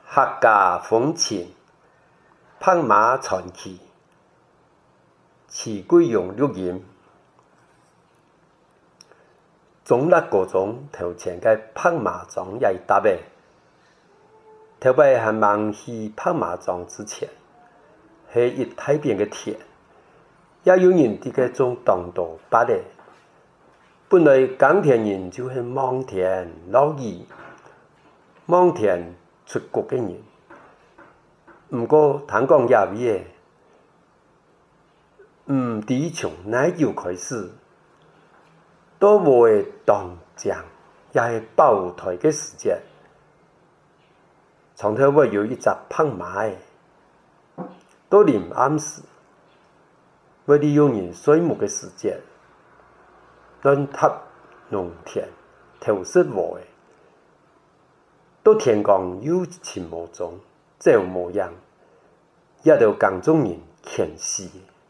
客家风情，拍马传奇，徐贵荣录音。中立高中头前嘅拍马庄也搭嘅，头摆还忙去拍马庄之前，系一大片嘅田，也有人伫个种当道拔嘅。本来耕田人就是望田落雨，望田出国嘅人。毋过听讲也味嘅，伫从奶油开始，到无嘅当江，也系爆台嘅时节，从头尾有一只拍马嘅，到临暗时，为利用人水木嘅时节，乱踏农田，投失禾嘅，到天光有情无踪，走无样，也就江中人牵死。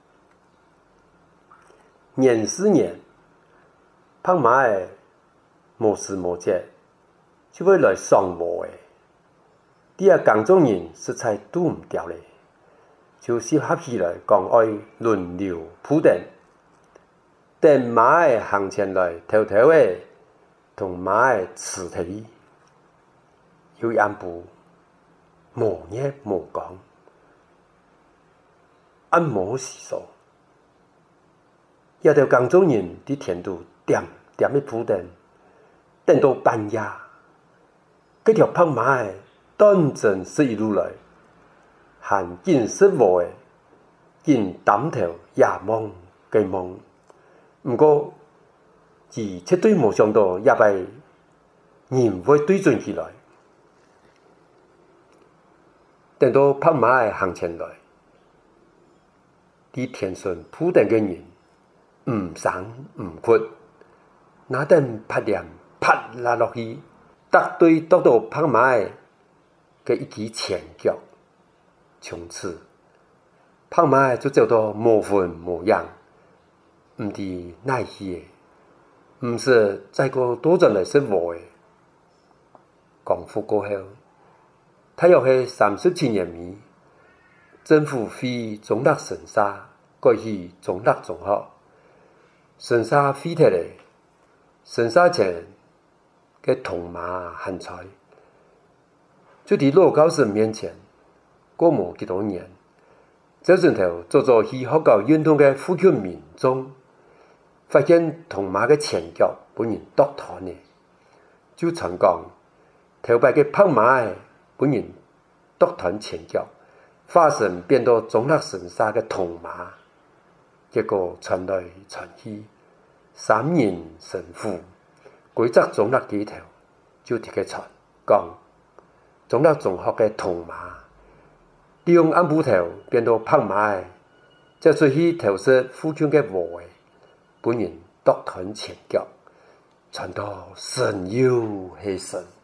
年是年，拍马嘅无时无节，就会来送禾嘅。啲啊江中人实在拄唔掉咧，就集合起来讲爱轮流铺垫，等马嘅行前来，偷偷嘅同马嘅刺体，有一步无嘢无讲，按摩洗手。也条江中人伫田度点点的铺垫，等到半夜，嗰条拍马的端正是一路来，含见识无的，见担头也望计望。毋过，伊绝对无想到也摆人会对准起来。等到拍马的行前来，伫田顺铺垫嘅人。唔生唔屈，那等拍念拍拉落去，绝对得到拍马嘅一记前脚。从此，拍马就走到无魂无样，唔知奈去嘅，唔是再过多阵来说话嘅。功夫过后，他又系37年尾，政府废中立神沙，改去中立中学。神沙废脱咧，神沙前嘅铜马汉菜，就伫老教师面前，过无几多年，这阵头做去学校运动嘅富裕民众，发现铜马嘅前脚本人剁断咧，就传讲头摆嘅拍马嘅本人剁断前脚，化身变到中立神沙嘅铜马。结果传来传去，3人神父规则中立几头，就伫个传讲中立中学嘅铜马，利用暗布头变到拍马嘅，再出去投射富强嘅禾嘅，本人剁断前脚，传到神有其神。